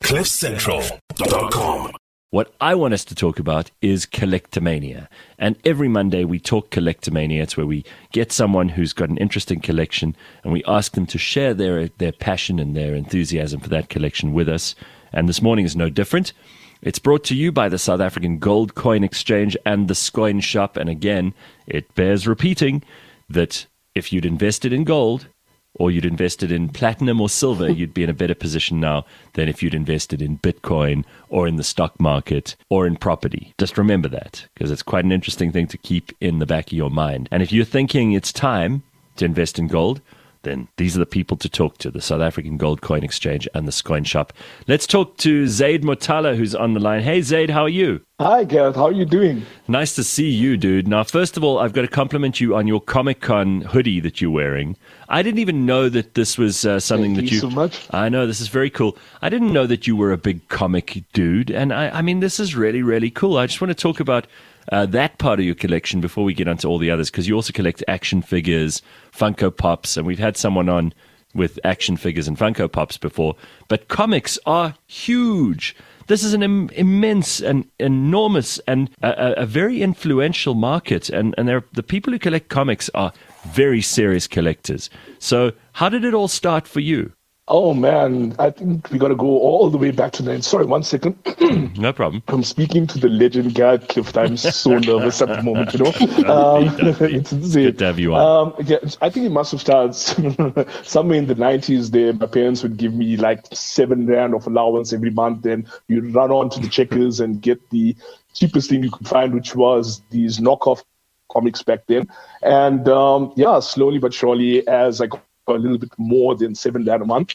CliffCentral.com. What I want us to talk about is collectomania. And every Monday we talk collectomania. It's where we get someone who's got an interesting collection and we ask them to share their passion and their enthusiasm for that collection with us. And this morning is no different. It's brought to you by the South African Gold Coin Exchange and the Scoin Shop. And again, it bears repeating that if you'd invested in gold, or you'd invested in platinum or silver, you'd be in a better position now than if you'd invested in Bitcoin or in the stock market or in property. Just remember that, because it's quite an interesting thing to keep in the back of your mind. And if you're thinking it's time to invest in gold, then these are the people to talk to, the South African Gold Coin Exchange and the Scoin Shop. Let's talk to Zaid Motala, who's on the line. Hey, Zaid, how are you? Hi, Gareth. How are you doing? Nice to see you, dude. Now, first of all, I've got to compliment you on your Comic-Con hoodie that you're wearing. I didn't even know that this was something Thank that you... so much. I know, this is very cool. I didn't know that you were a big comic dude, and I mean, this is really, really cool. I just want to talk about that part of your collection before we get onto all the others, because you also collect action figures, Funko Pops, and we've had someone on with action figures and Funko Pops before, but comics are huge. This is an immense and enormous and a very influential market, and the people who collect comics are very serious collectors. So how did it all start for you? Oh, man. I think we got to go all the way back to 9. Sorry, 1 second. No problem. I'm speaking to the legend, Gareth Clift. I'm so nervous at the moment, you know. It's good to have you on. Yeah, I think it must have started somewhere in the 90s there. My parents would give me like 7 rand of allowance every month. Then you'd run on to the Checkers and get the cheapest thing you could find, which was these knockoff comics back then. And slowly but surely, as I got a little bit more than 7 rand a month,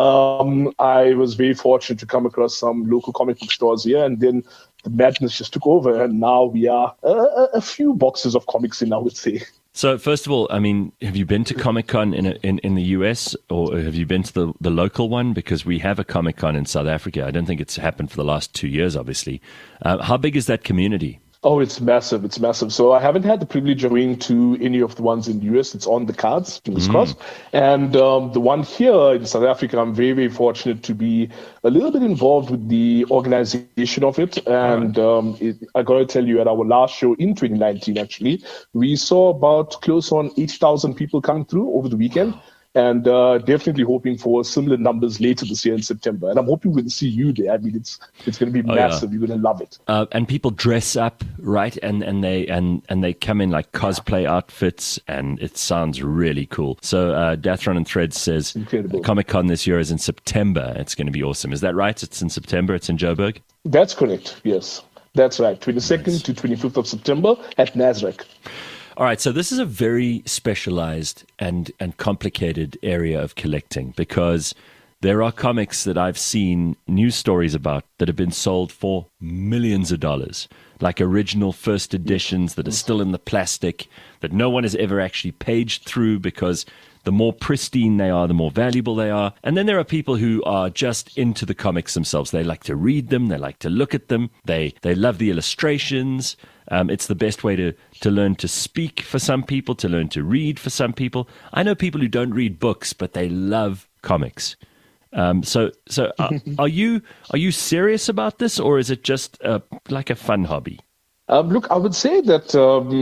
I was very fortunate to come across some local comic book stores here, and then the madness just took over, and now we are a few boxes of comics in, I would say. So first of all, I mean, have you been to Comic-Con in the US, or have you been to the local one? Because we have a Comic-Con in South Africa. I don't think it's happened for the last 2 years, obviously. How big is that community? Oh, it's massive. It's massive. So I haven't had the privilege of going to any of the ones in the US. It's on the cards, fingers crossed. And the one here in South Africa, I'm very, very fortunate to be a little bit involved with the organization of it. And I got to tell you, at our last show in 2019, actually, we saw about close on 8,000 people come through over the weekend. And definitely hoping for similar numbers later this year in September. And I'm hoping we'll see you there. I mean, it's going to be massive. Yeah. You're going to love it. And people dress up, right? And they come in like cosplay outfits, and it sounds really cool. So Dathron and Threads says Comic-Con this year is in September. It's going to be awesome. Is that right? It's in September. It's in Joburg? That's correct. Yes, that's right. 22nd to 25th of September at Nasrec. All right, so this is a very specialized and complicated area of collecting, because there are comics that I've seen news stories about that have been sold for millions of dollars, like original first editions that are still in the plastic, that no one has ever actually paged through, because the more pristine they are, the more valuable they are. And then there are people who are just into the comics themselves. They like to read them. They like to look at them. They love the illustrations. It's the best way to learn to speak for some people, to learn to read for some people. I know people who don't read books, but they love comics. So are you serious about this, or is it just like a fun hobby? Look, I would say that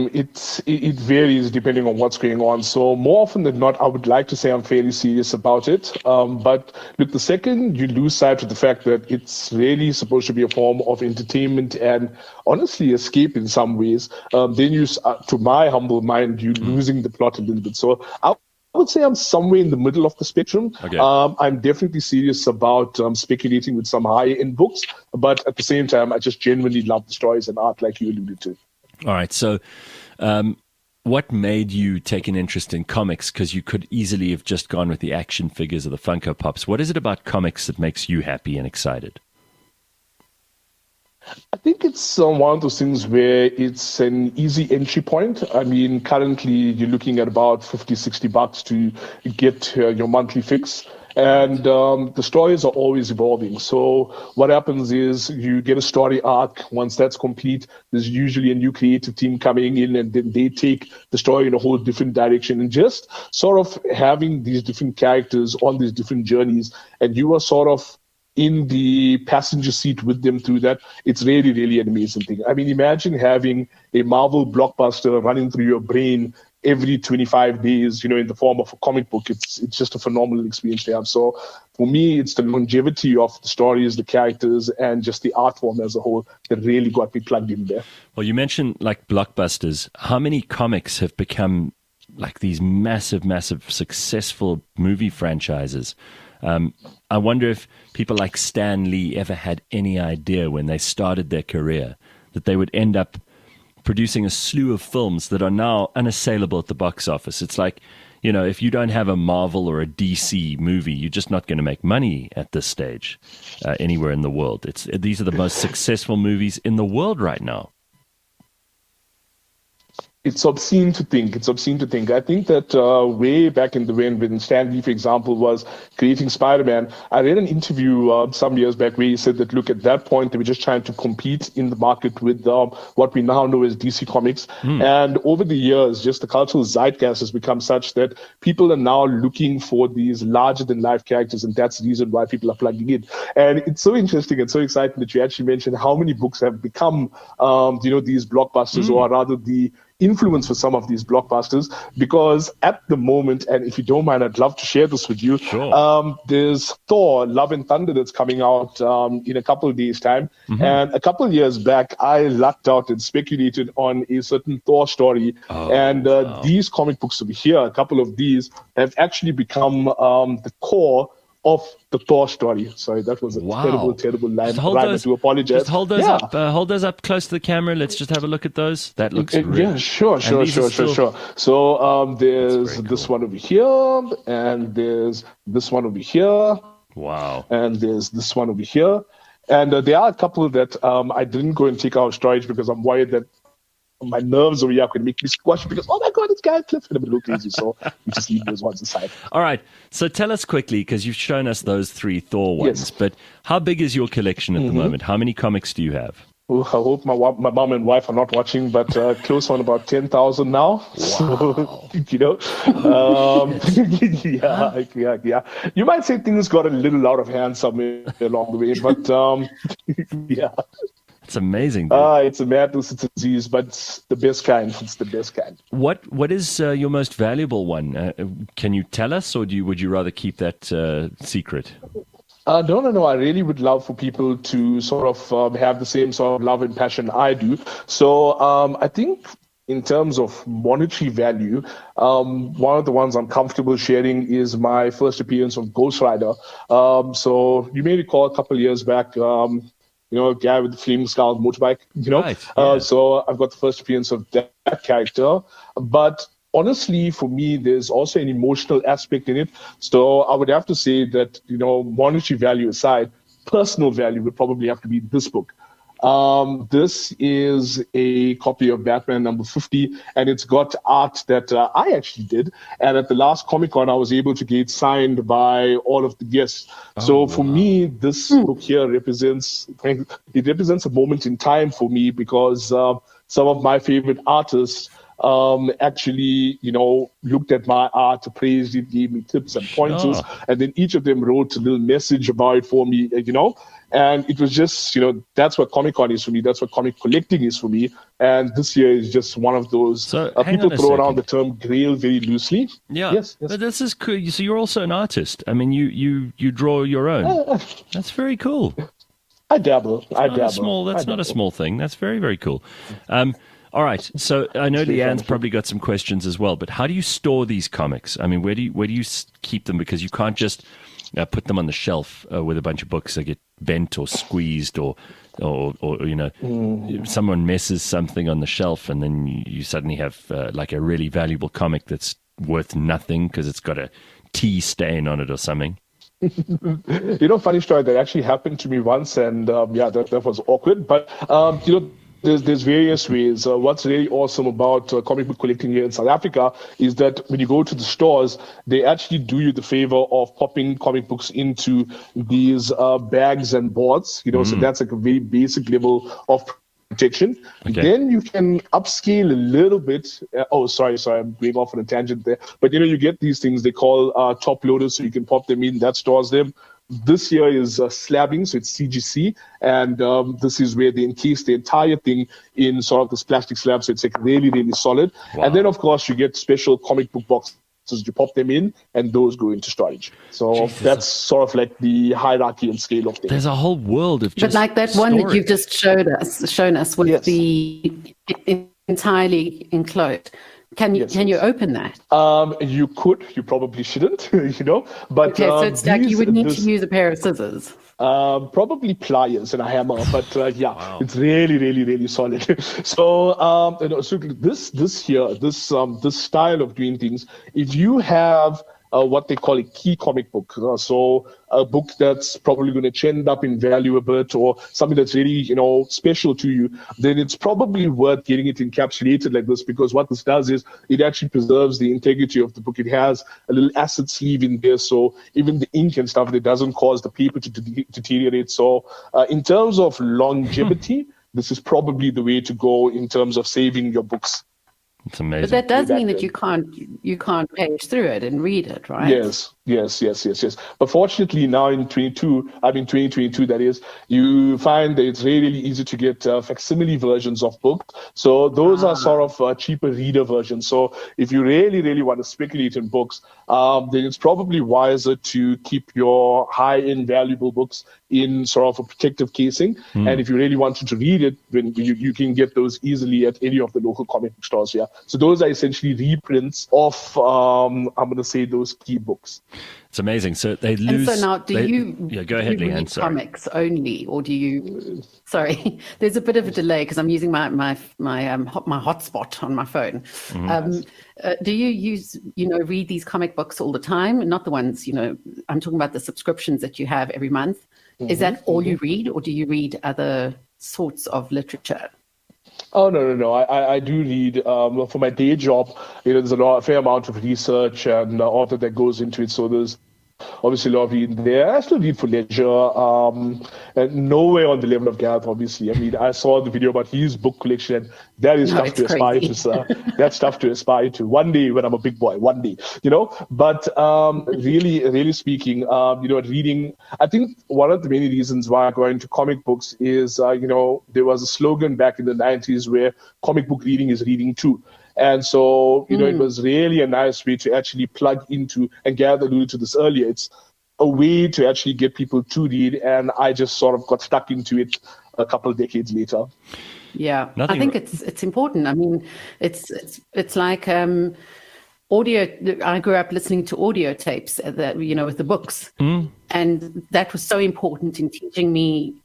it varies depending on what's going on. So more often than not, I would like to say I'm fairly serious about it. But look, the second you lose sight of the fact that it's really supposed to be a form of entertainment and honestly escape in some ways, then you, to my humble mind, you're losing the plot a little bit. So I would say I'm somewhere in the middle of the spectrum. Okay. I'm definitely serious about speculating with some high-end books, but at the same time, I just genuinely love the stories and art like you alluded to. All right, so what made you take an interest in comics? Because you could easily have just gone with the action figures or the Funko Pops. What is it about comics that makes you happy and excited? I think it's one of those things where it's an easy entry point. I mean, currently you're looking at about $50-$60 to get your monthly fix. And the stories are always evolving. So what happens is you get a story arc. Once that's complete, there's usually a new creative team coming in, and then they take the story in a whole different direction. And just sort of having these different characters on these different journeys, and you are sort of in the passenger seat with them through that. It's really, really an amazing thing. I mean, imagine having a Marvel blockbuster running through your brain every 25 days, in the form of a comic book. It's just a phenomenal experience to have. So for me, it's the longevity of the stories, the characters, and just the art form as a whole that really got me plugged in there. Well, you mentioned like blockbusters. How many comics have become like these massive, massive successful movie franchises? I wonder if people like Stan Lee ever had any idea when they started their career that they would end up producing a slew of films that are now unassailable at the box office. It's like, if you don't have a Marvel or a DC movie, you're just not going to make money at this stage anywhere in the world. These are the most successful movies in the world right now. It's obscene to think. I think that way back in the when Stan Lee, for example, was creating Spider-Man, I read an interview some years back where he said that, look, at that point, they were just trying to compete in the market with what we now know as DC Comics. And over the years, just the cultural zeitgeist has become such that people are now looking for these larger-than-life characters, and that's the reason why people are plugging in. And it's so interesting and so exciting that you actually mentioned how many books have become, these blockbusters, or rather the influence for some of these blockbusters, because at the moment, and if you don't mind, I'd love to share this with you. Sure. There's Thor, Love and Thunder, that's coming out in a couple of days' time. And a couple of years back, I lucked out and speculated on a certain Thor story. These comic books over here, a couple of these, have actually become the core of the Thor story. Sorry, that was a terrible line. I do apologize. Just hold those up. Hold those up close to the camera. Let's just have a look at those. That looks great. Yeah, sure. So there's this one over here, and there's this one over here. Wow. And there's this one over here. And there are a couple that I didn't go and take out of storage because I'm worried that my nerves over here are going to make me squash because, oh my God, it's Guy Cliff. And I'm a little crazy. So we just leave those ones aside. All right. So tell us quickly, because you've shown us those 3 Thor ones, Yes. but how big is your collection at the moment? How many comics do you have? I hope my mom and wife are not watching, but close on about 10,000 now. Wow. Yeah. You might say things got a little out of hand somewhere along the way, but yeah. It's amazing. Dude. It's a madness, it's a disease, but it's the best kind. It's the best kind. What is your most valuable one? Can you tell us, or would you rather keep that secret? No. I really would love for people to sort of have the same sort of love and passion I do. So I think in terms of monetary value, one of the ones I'm comfortable sharing is my first appearance of Ghost Rider. So you may recall a couple of years back, a guy with the flaming skull motorbike, Right, yeah. So I've got the first appearance of that character. But honestly, for me, there's also an emotional aspect in it. So I would have to say that, monetary value aside, personal value would probably have to be this book. This is a copy of Batman number 50, and it's got art that I actually did. And at the last Comic-Con, I was able to get signed by all of the guests. So for me, this book here represents a moment in time for me because some of my favorite artists actually, looked at my art, praised it, gave me tips and pointers, and then each of them wrote a little message about it for me, And it was just, that's what Comic-Con is for me. That's what comic collecting is for me. And this year is just one of those. So people throw around the term grail very loosely. Yeah. Yes. But this is cool. So you're also an artist. I mean, you draw your own. That's very cool. I dabble. That's not a small thing. That's very, very cool. All right. So I know Leanne's probably got some questions as well, but how do you store these comics? I mean, where do you keep them? Because you can't just put them on the shelf with a bunch of books that get bent or squeezed or someone messes something on the shelf and then you suddenly have like a really valuable comic that's worth nothing because it's got a tea stain on it or something. Funny story, that actually happened to me once, and that was awkward. But there's various ways. What's really awesome about comic book collecting here in South Africa is that when you go to the stores, they actually do you the favor of popping comic books into these bags and boards. So that's like a very basic level of protection. Okay. Then you can upscale a little bit. Sorry, I'm going off on a tangent there. But you get these things they call top loaders, so you can pop them in. That stores them. This here is slabbing, so it's CGC, and this is where they encase the entire thing in sort of this plastic slab, so it's like really, really solid. Wow. And then, of course, you get special comic book boxes. You pop them in, and those go into storage. So that's sort of like the hierarchy and scale of things. There's a whole world of just But like that storage. one that you've just shown us with the entirely enclosed. Can you open that? You could. You probably shouldn't. But Okay, so it's like you would need to use a pair of scissors. Probably pliers and a hammer, but It's really, really, really solid. So, so this style of doing things, if you have what they call a key comic book, so a book that's probably going to trend up in value a bit, or something that's really special to you, then it's probably worth getting it encapsulated like this, because what this does is it actually preserves the integrity of the book. It has a little acid sleeve in there, so even the ink and stuff, it doesn't cause the paper to deteriorate. So in terms of longevity, this is probably the way to go in terms of saving your books. It's amazing. But that does mean that you can't page through it and read it, right? Yes. But fortunately, now in 2022, that is, you find that it's really, really easy to get facsimile versions of books. So those are sort of cheaper reader versions. So if you really, really want to speculate in books, then it's probably wiser to keep your high-end valuable books in sort of a protective casing. And if you really wanted to read it, then you can get those easily at any of the local comic book stores. Yeah. So those are essentially reprints of, I'm going to say, those key books. It's amazing. So they lose. And so now, go ahead, Leanne. Read comics only, or do you? Sorry, there's a bit of a delay because I'm using my hotspot on my phone. Do you read these comic books all the time? Not the ones I'm talking about the subscriptions that you have every month. Is that all you read, or do you read other sorts of literature? Oh, no. I do read for my day job. There's a fair amount of research and all that goes into it. So there's obviously a lot of reading there. I still read for leisure, and nowhere on the level of Gareth, obviously. I mean, I saw the video about his book collection, and that is stuff to aspire to, sir. That's stuff to aspire to. One day when I'm a big boy, But really, really speaking, reading, I think one of the many reasons why I go into comic books is, there was a slogan back in the 90s where comic book reading is reading too. And so, it was really a nice way to actually plug into, and Gareth alluded to this earlier, it's a way to actually get people to read, and I just sort of got stuck into it a couple of decades later. Yeah, I think it's important. I mean, it's like audio. I grew up listening to audio tapes that with the books, and that was so important in teaching me,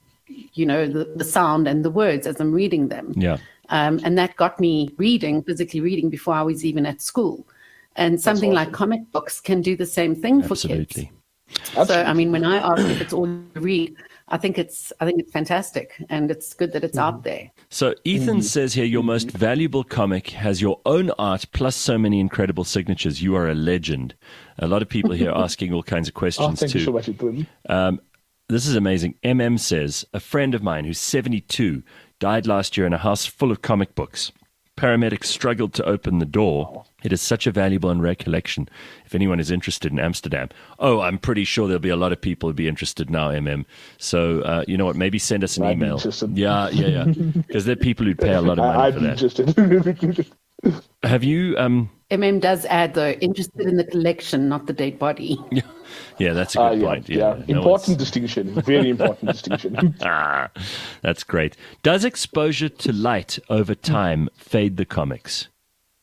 the sound and the words as I'm reading them. Yeah. And that got me physically reading before I was even at school. And something like comic books can do the same thing for kids. So, I mean, when I ask if it's all you read, I think it's fantastic, and it's good that it's out there. So Ethan says here, your most valuable comic has your own art plus so many incredible signatures. You are a legend. A lot of people here asking all kinds of questions thank too. You so much, Ethan. This is amazing. MM says, a friend of mine who's 72 died last year in a house full of comic books. Paramedics struggled to open the door. It is such a valuable and rare collection. If anyone is interested in Amsterdam. Oh, I'm pretty sure there'll be a lot of people who'd be interested now, MM. So, you know what, maybe send us an email. Yeah. Because there are people who'd pay a lot of money for that. Have you... MM does add, though, interested in the collection, not the dead body. Yeah, that's a good point. Yeah. Important distinction. Very important distinction. That's great. Does exposure to light over time fade the comics?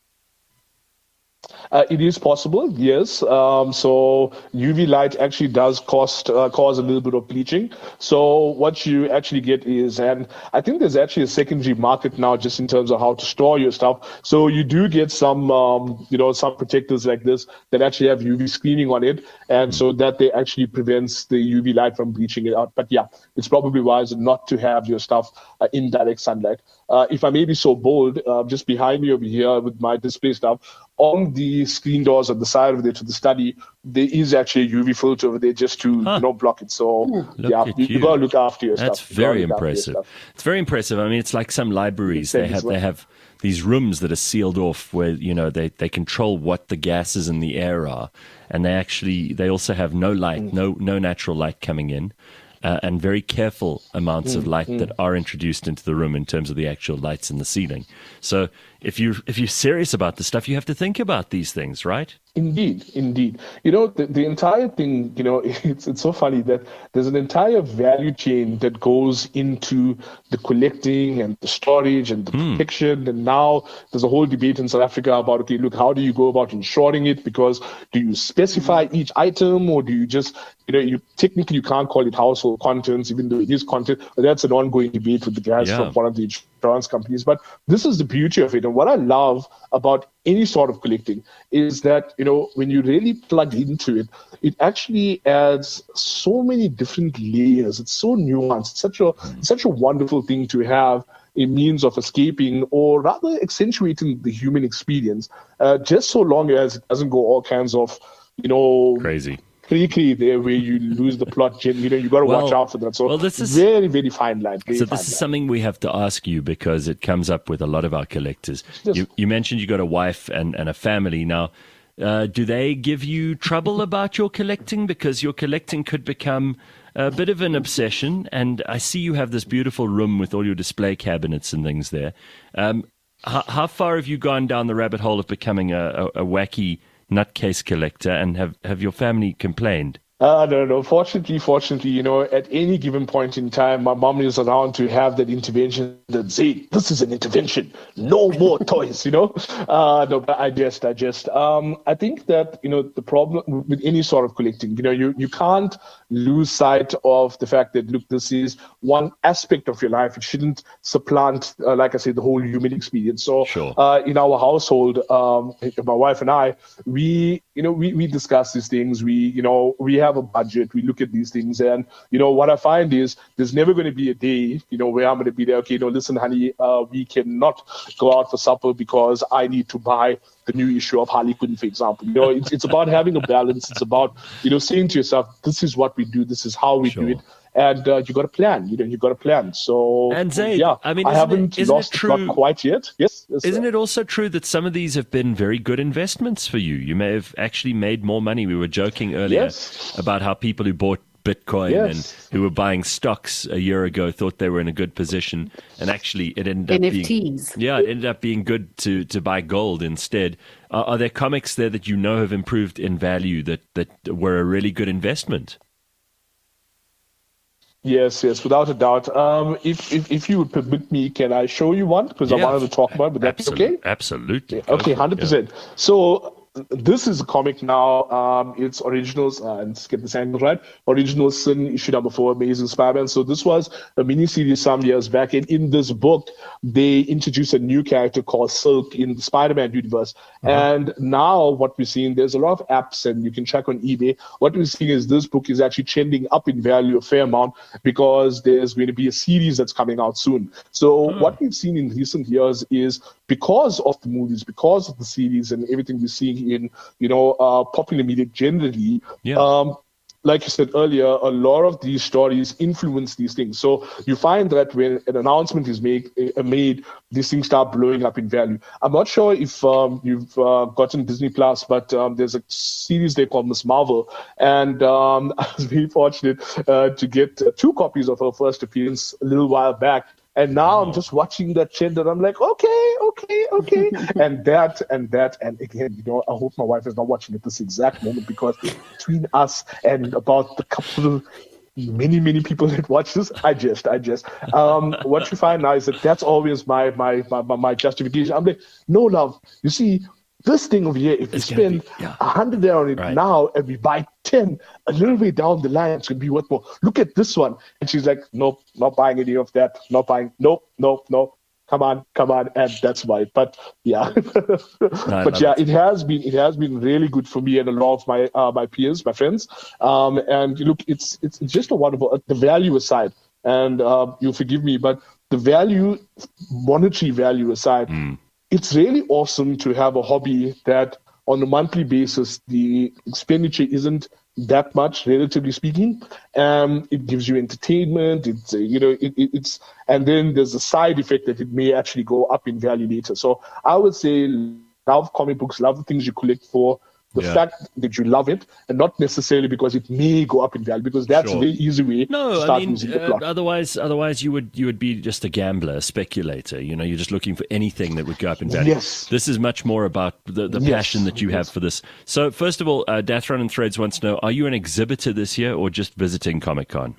It is possible, yes. So UV light actually does cause a little bit of bleaching. So what you actually get is, and I think there's actually a secondary market now just in terms of how to store your stuff. So you do get some, some protectors like this that actually have UV screening on it. And so that they actually prevents the UV light from bleaching it out. But yeah, it's probably wise not to have your stuff in direct sunlight. If I may be so bold, just behind me over here with my display stuff, on the screen doors on the side of there to the study, there is actually a UV filter over there just to block it. So you got to look after your stuff. That's very impressive. It's very impressive. I mean, it's like some libraries. They have these rooms that are sealed off where, they control what the gases in the air are. And they also have no light, no natural light coming in. And very careful amounts of light that are introduced into the room in terms of the actual lights in the ceiling. So if you're serious about this stuff, you have to think about these things, right? Indeed. The entire thing, it's so funny that there's an entire value chain that goes into the collecting and the storage and the protection. And now there's a whole debate in South Africa about, okay, look, how do you go about ensuring it? Because do you specify each item, or do you just, you can't call it household contents, even though it is content. That's an ongoing debate with the guys from one of the insurance companies. But this is the beauty of it. And what I love about any sort of collecting is that, when you really plug into it, it actually adds so many different layers. It's so nuanced. It's such a wonderful thing to have a means of escaping, or rather accentuating the human experience, just so long as it doesn't go all kinds of, crazy there where you lose the plot. You got to watch out for that. So this is very, very fine line. This is something we have to ask you, because it comes up with a lot of our collectors. You mentioned you got a wife and a family. Now, do they give you trouble about your collecting? Because your collecting could become a bit of an obsession. And I see you have this beautiful room with all your display cabinets and things there. How far have you gone down the rabbit hole of becoming a wacky nutcase collector, and have your family complained? No. Fortunately, at any given point in time, my mom is around to have that intervention that say, this is an intervention, no more toys, No, but I just, I think that, the problem with any sort of collecting, you can't lose sight of the fact that, look, this is one aspect of your life. It shouldn't supplant, like I said, the whole human experience. So in our household, my wife and I, we discuss these things. We have a budget. We look at these things, and what I find is there's never going to be a day where I'm going to be there. Okay, listen, honey, we cannot go out for supper because I need to buy the new issue of Harley Quinn, for example. It's about having a balance. It's about saying to yourself, this is what we do. This is how we do it. And you got to plan. You got to plan. So, and Zaid, I mean, I haven't lost the plot quite yet. Yes. Isn't it also true that some of these have been very good investments for you? You may have actually made more money. We were joking earlier about how people who bought Bitcoin and who were buying stocks a year ago thought they were in a good position, and actually it ended up NFTs. It ended up being good to buy gold instead. Are there comics there that have improved in value that were a really good investment? Yes, without a doubt. If you would permit me, can I show you one? Because I wanted to talk about it. Would that be okay? Absolutely. Okay, 100%. So this is a comic now. It's Originals, and let's get this angle right. Original Sin, issue number 4, Amazing Spider-Man. So this was a mini-series some years back. And in this book, they introduced a new character called Silk in the Spider-Man universe. And now what we're seeing, there's a lot of apps, and you can check on eBay. What we're seeing is this book is actually trending up in value a fair amount, because there's going to be a series that's coming out soon. So what we've seen in recent years is, because of the movies, because of the series and everything we're seeing in, popular media generally, like you said earlier, a lot of these stories influence these things. So you find that when an announcement is made, these things start blowing up in value. I'm not sure if you've gotten Disney Plus, but there's a series they call Ms. Marvel, and I was very fortunate to get 2 copies of her first appearance a little while back. And now I'm just watching that trend, and I'm like, okay. and that, and again, I hope my wife is not watching at this exact moment, because between us and about the couple, many people that watch this, I just, what you find now is that's always my justification. I'm like, no, love, you see, this thing over here, if we spend 100 there on it now and we buy 10, a little way down the line, it's going to be worth more. Look at this one. And she's like, nope, not buying any of that. Not buying. Nope. Come on. And that's why. But yeah, it has been really good for me and a lot of my peers, my friends. And look, it's just a wonderful, the value aside, and you'll forgive me, but the monetary value aside, it's really awesome to have a hobby that on a monthly basis, the expenditure isn't that much, relatively speaking. It gives you entertainment. It's it's and then there's a side effect that it may actually go up in value later. So I would say love comic books, love the things you collect for the fact that you love it, and not necessarily because it may go up in value, because that's a very easy way to start losing the plot. Otherwise you would be just a gambler, a speculator. You're just looking for anything that would go up in value. Yes. This is much more about the passion that you have for this. So first of all, Dathron and Threads wants to know, are you an exhibitor this year or just visiting Comic-Con?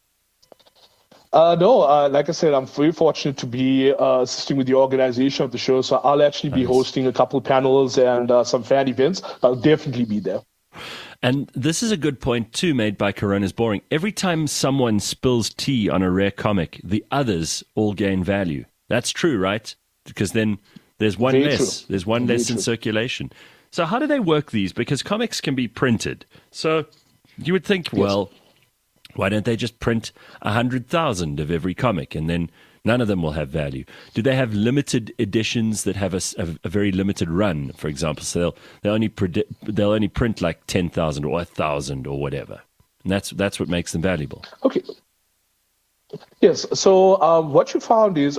No, like I said, I'm very fortunate to be assisting with the organization of the show. So I'll actually be hosting a couple panels and some fan events. I'll definitely be there. And this is a good point, too, made by Corona's Boring. Every time someone spills tea on a rare comic, the others all gain value. That's true, right? Because then there's one less. There's one less in circulation. So how do they work these? Because comics can be printed. So you would think, well, why don't they just print 100,000 of every comic, and then none of them will have value? Do they have limited editions that have a very limited run, for example? So they'll only print like 10,000 or 1,000 or whatever, and that's what makes them valuable. Okay. Yes. So what you found is,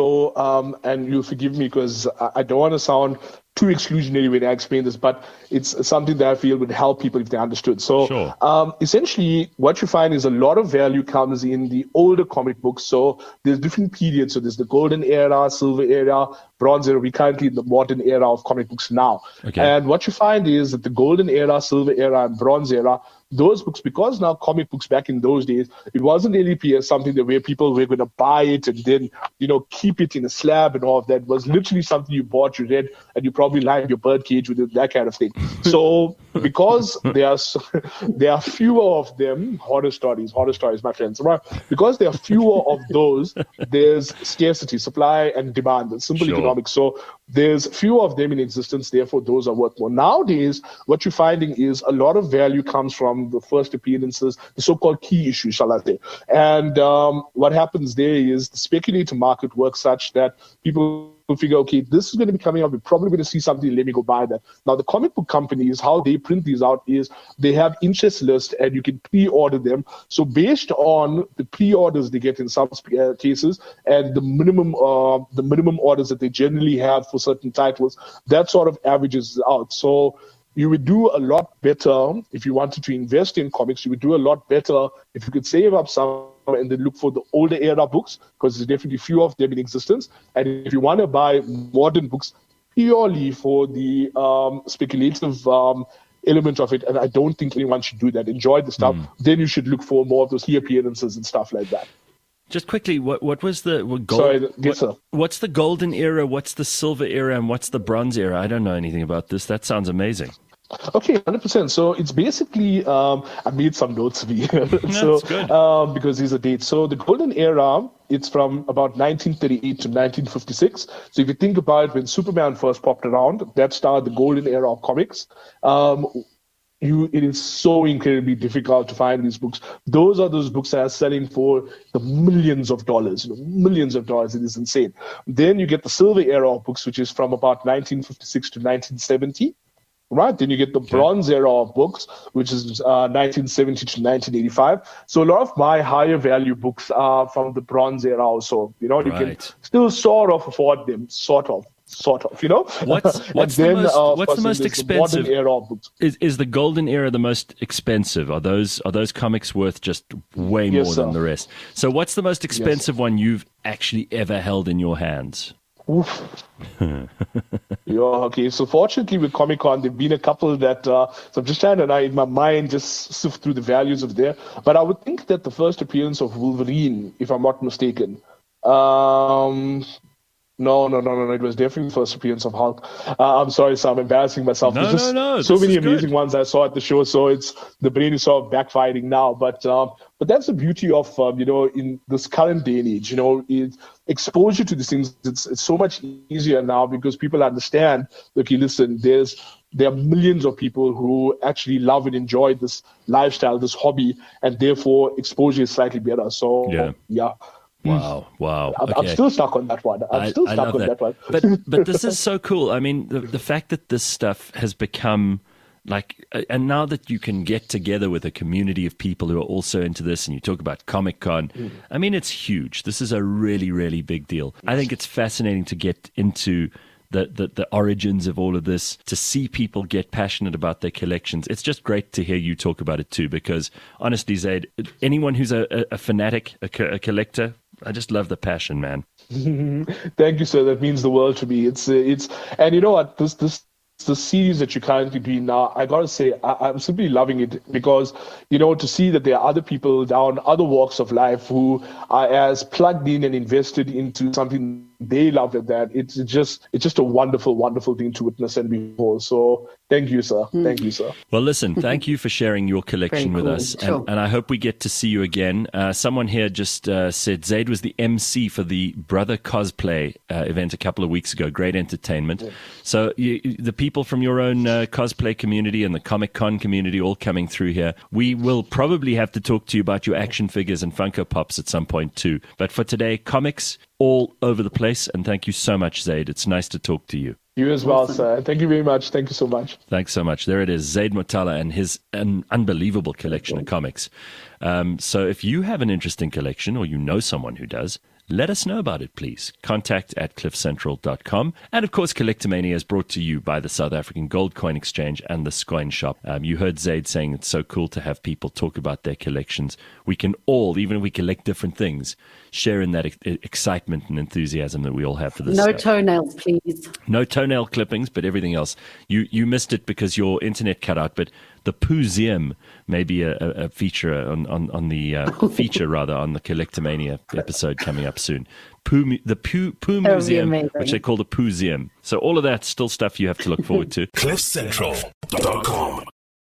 and you forgive me because I don't want to sound too exclusionary when I explain this, but it's something that I feel would help people if they understood. So essentially what you find is a lot of value comes in the older comic books. So there's different periods. So there's the golden era, silver era, bronze era. We're currently in the modern era of comic books now. Okay. And what you find is that the golden era, silver era, and bronze era, those books, because now comic books back in those days, it wasn't really something that where people were going to buy it and then, keep it in a slab and all of that. It was literally something you bought, you read, and you probably lined your birdcage with it, that kind of thing. So because there are fewer of them, horror stories, my friends, right? Because there are fewer of those, there's scarcity, supply and demand. It's simple economics. So there's fewer of them in existence, therefore those are worth more. Nowadays, what you're finding is a lot of value comes from the first appearances, the so-called key issues, shall I say. And what happens there is the speculator market works such that people figure, okay, this is going to be coming up, we're probably going to see something, let me go buy that. Now, the comic book companies, how they print these out is they have interest lists and you can pre-order them. So based on the pre-orders they get in some cases and the minimum orders that they generally have for certain titles, that sort of averages out. So you would do a lot better if you wanted to invest in comics. You would do a lot better if you could save up some and then look for the older era books, because there's definitely few of them in existence. And if you want to buy modern books purely for the speculative element of it, and I don't think anyone should do that, enjoy the stuff, then you should look for more of those key appearances and stuff like that. Just quickly, what was the what's the golden era, what's the silver era, and what's the bronze era? I don't know anything about this. That sounds amazing. Okay, 100%. So it's basically, I made some notes for you. Because these are dates. So the golden era, it's from about 1938 to 1956. So if you think about it, when Superman first popped around, that started the golden era of comics. It is so incredibly difficult to find these books. Those are those books that are selling for the millions of dollars. Millions of dollars. It is insane. Then you get the silver era of books, which is from about 1956 to 1970. Right, then you get the bronze era of books, which is 1970 to 1985. So a lot of my higher value books are from the bronze era also. You can still sort of afford them, sort of. What's the most expensive? The era of books. Is the golden era the most expensive? Are those comics worth just way more than the rest? So what's the most expensive one you've actually ever held in your hands? Oof. Okay. So fortunately with Comic-Con, there've been a couple that, so I'm just trying to, in my mind, just sift through the values of there. But I would think that the first appearance of Wolverine, if I'm not mistaken, No. It was definitely the first appearance of Hulk. I'm sorry, Sam, I'm embarrassing myself. There's so many amazing ones I saw at the show, so the brain is sort of backfiring now. But that's the beauty of in this current day and age. Exposure to these things. It's so much easier now because people understand. Okay, listen, there are millions of people who actually love and enjoy this lifestyle, this hobby, and therefore exposure is slightly better. So yeah. Wow. I'm still stuck on that one. I'm still stuck on that one. But this is so cool. I mean, the fact that this stuff has become like, and now that you can get together with a community of people who are also into this, and you talk about Comic-Con, I mean, it's huge. This is a really, really big deal. I think it's fascinating to get into the origins of all of this, to see people get passionate about their collections. It's just great to hear you talk about it too, because honestly, Zaid, anyone who's a fanatic, a collector, I just love the passion, man. Thank you, sir. That means the world to me. It's and you know what, the series that you're currently doing now, I gotta say, I'm simply loving it, because, you know, to see that there are other people down other walks of life who are as plugged in and invested into something they love at that. It's just a wonderful, wonderful thing to witness and behold. So thank you, sir. Thank you, sir. Well, listen, thank you for sharing your collection with us. Sure. And I hope we get to see you again. Someone here just said Zaid was the MC for the Brother Cosplay event a couple of weeks ago. Great entertainment. Yeah. So the people from your own cosplay community and the Comic-Con community all coming through here. We will probably have to talk to you about your action figures and Funko Pops at some point too. But for today, comics all over the place. And thank you so much, Zaid. It's nice to talk to you. You as well, sir. Thank you very much. Thank you so much. Thanks so much. There it is, Zaid Motala and his unbelievable collection of comics. So if you have an interesting collection, or you know someone who does, let us know about it, please. contact@cliffcentral.com. And of course, Collectomania is brought to you by the South African Gold Coin Exchange and the Scoin Shop. You heard Zaid saying it's so cool to have people talk about their collections. We can all, even if we collect different things, share in that excitement and enthusiasm that we all have for this No stuff. toenails, please. No toenail clippings, but everything else. You missed it because your internet cut out, but the Pooseum may be a feature on the feature rather on the Collectomania episode coming up soon. The Poo Museum, which they call the Pooseum. So all of that's still stuff you have to look forward to. CliffCentral.com